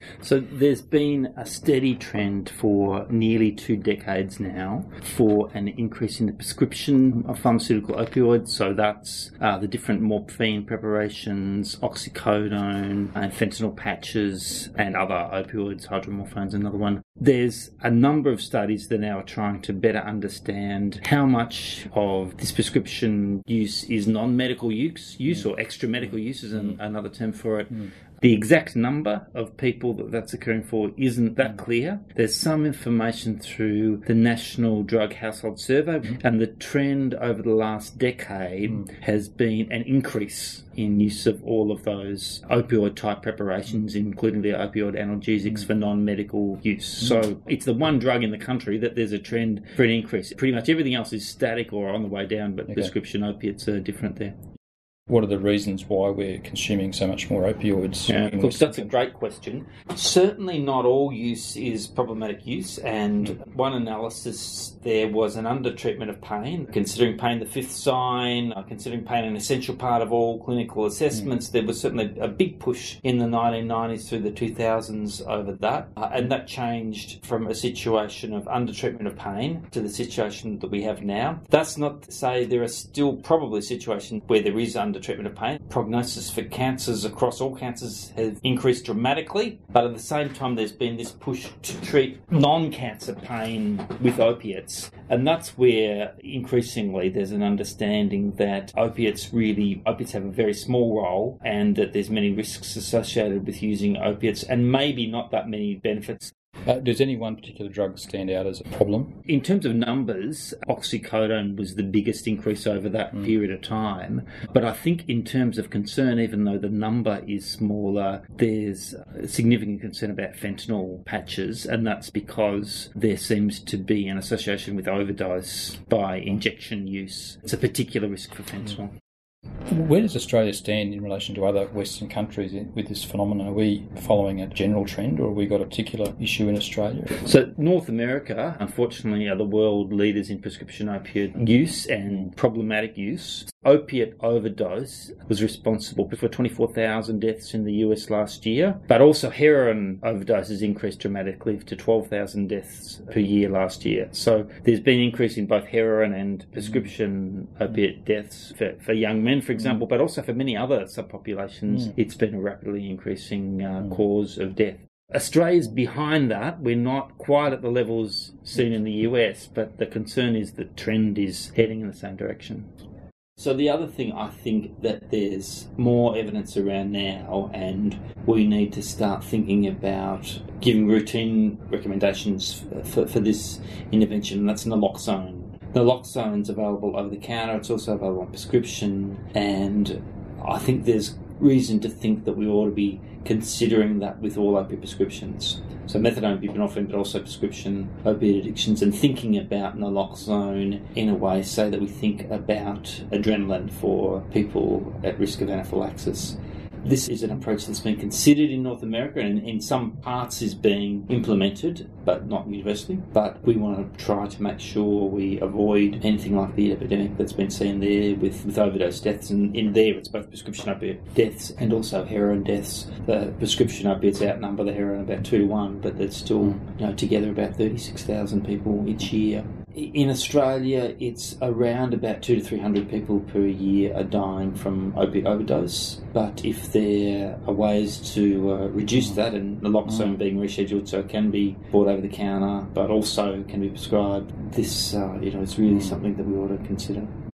So there's been a steady trend for nearly 2 decades now for an increase in the prescription of pharmaceutical opioids. So that's the different morphine preparations, oxycodone and fentanyl patches and other opioids, hydromorphone's another one. There's a number of studies that now are trying to better understand how much of this prescription use is non-medical use or extra-medical use is another term for it. The exact number of people that's occurring for isn't that clear. There's some information through the National Drug Household Survey, and the trend over the last decade has been an increase in use of all of those opioid-type preparations, including the opioid analgesics for non-medical use. So it's the one drug in the country that there's a trend for an increase. Pretty much everything else is static or on the way down, but prescription opiates are different there. What are the reasons why we're consuming so much more opioids? Of course, that's a great question. Certainly not all use is problematic use, and one analysis there was an under-treatment of pain. Considering pain the fifth sign, considering pain an essential part of all clinical assessments, there was certainly a big push in the 1990s through the 2000s over that, and that changed from a situation of under-treatment of pain to the situation that we have now. That's not to say there are still probably situations where there is under-treatment of pain. Prognosis for cancers across all cancers has increased dramatically, but at the same time there's been this push to treat non-cancer pain with opiates, and that's where increasingly there's an understanding that opiates have a very small role and that there's many risks associated with using opiates and maybe not that many benefits. Does any one particular drug stand out as a problem? In terms of numbers, oxycodone was the biggest increase over that period of time. But I think in terms of concern, even though the number is smaller, there's significant concern about fentanyl patches, and that's because there seems to be an association with overdose by injection use. It's a particular risk for fentanyl. Where does Australia stand in relation to other Western countries with this phenomenon? Are we following a general trend, or have we got a particular issue in Australia? So North America, unfortunately, are the world leaders in prescription opiate use and problematic use. Opiate overdose was responsible for 24,000 deaths in the US last year, but also heroin overdoses increased dramatically to 12,000 deaths per year last year. So there's been an increase in both heroin and prescription opiate deaths for young men, for example, but also for many other subpopulations. It's been a rapidly increasing cause of death. Australia's behind that. We're not quite at the levels seen in the US, but the concern is the trend is heading in the same direction. So the other thing, I think that there's more evidence around now, and we need to start thinking about giving routine recommendations for this intervention, and that's naloxone. Naloxone's available over the counter, it's also available on prescription, and I think there's reason to think that we ought to be considering that with all opiate prescriptions. So methadone, buprenorphine, but also prescription opiate addictions, and thinking about naloxone in a way so that we think about adrenaline for people at risk of anaphylaxis. This is an approach that's been considered in North America and in some parts is being implemented, but not universally. But we want to try to make sure we avoid anything like the epidemic that's been seen there with overdose deaths. And in there, it's both prescription opiate deaths and also heroin deaths. The prescription opiates outnumber the heroin about 2-1, but there's still, together about 36,000 people each year. In Australia, it's around about 200 to 300 people per year are dying from opiate overdose. But if there are ways to reduce that, and naloxone being rescheduled so it can be bought over the counter, but also can be prescribed, this, it's really something that we ought to consider.